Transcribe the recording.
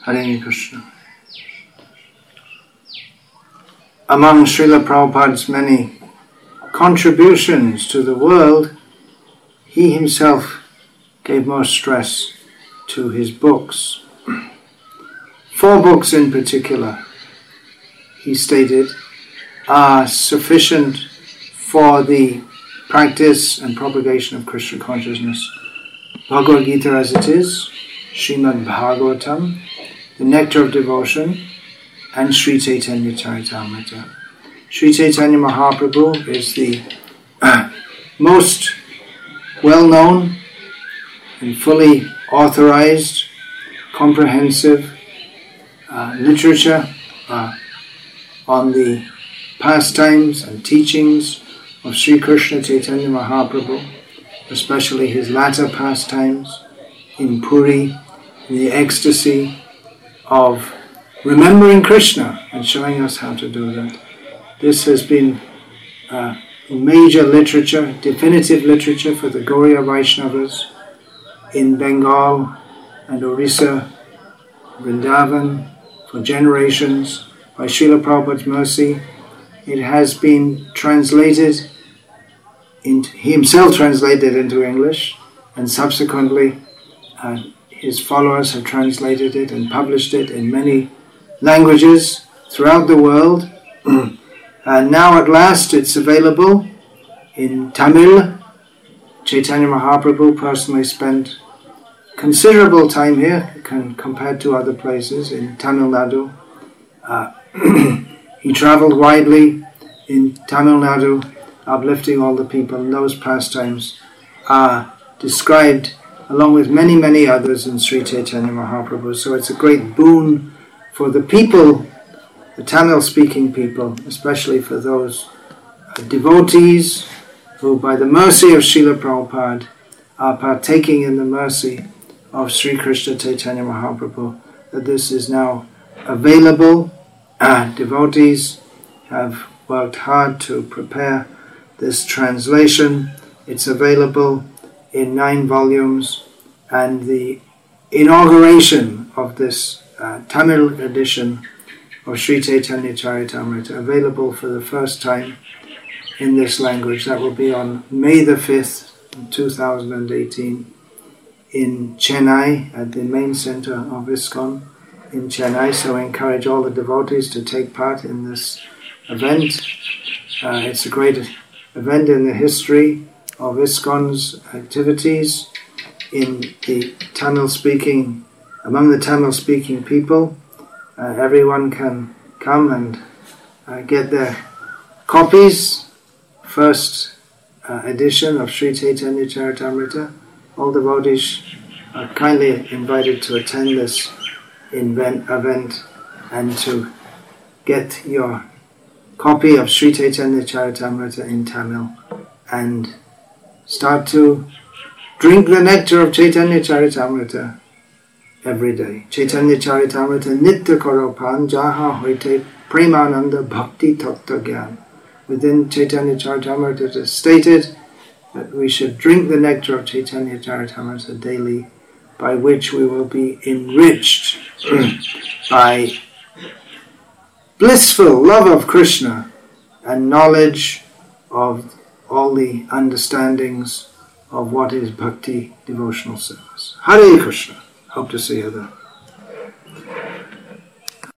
Hare Krishna. Among Srila Prabhupada's many contributions to the world, he himself gave most stress to his books. 4 books in particular, he stated, are sufficient for the practice and propagation of Krishna consciousness. Bhagavad Gita as it is, Srimad Bhagavatam, the Nectar of Devotion, and Sri Chaitanya Charitamrita. Sri Chaitanya Mahaprabhu is the most well-known and fully authorized, comprehensive literature on the pastimes and teachings of Sri Krishna Chaitanya Mahaprabhu, especially his latter pastimes in Puri, in the ecstasy of remembering Krishna and showing us how to do that. This has been major literature, definitive literature for the Gauriya Vaishnavas in Bengal and Orissa, Vrindavan, for generations. By Srila Prabhupada's mercy, it has been translated, he himself translated into English, and subsequently his followers have translated it and published it in many languages throughout the world. And now at last it's available in Tamil. Chaitanya Mahaprabhu personally spent considerable time here compared to other places in Tamil Nadu. He travelled widely in Tamil Nadu, uplifting all the people, and those pastimes are described along with many, many others in Sri Chaitanya Mahaprabhu. So it's a great boon for the people, the Tamil-speaking people, especially for those devotees who, by the mercy of Srila Prabhupada, are partaking in the mercy of Sri Krishna Chaitanya Mahaprabhu, that this is now available. Devotees have worked hard to prepare this translation. It's available in 9 volumes, and the inauguration of this Tamil edition of Sri Chaitanya Charitamrita, available for the first time in this language. That will be on May the 5th, 2018, in Chennai, at the main center of ISKCON in Chennai. So I encourage all the devotees to take part in this event. It's a great event in the history of ISKCON's activities in the Tamil-speaking, among the Tamil-speaking people. Everyone can come and get their copies, first edition of Sri Chaitanya Charitamrita. All devotees are kindly invited to attend this event and to get your copy of Sri Chaitanya Charitamrita in Tamil and start to drink the nectar of Chaitanya Charitamrita every day. Chaitanya Charitamrita nitya karopan jaha hoite premananda bhakti tattva gyan. Within Chaitanya Charitamrita it is stated that we should drink the nectar of Chaitanya Charitamrita daily, by which we will be enriched by blissful love of Krishna and knowledge of all the understandings of what is bhakti, devotional service. Hare Krishna. Hope to see you there.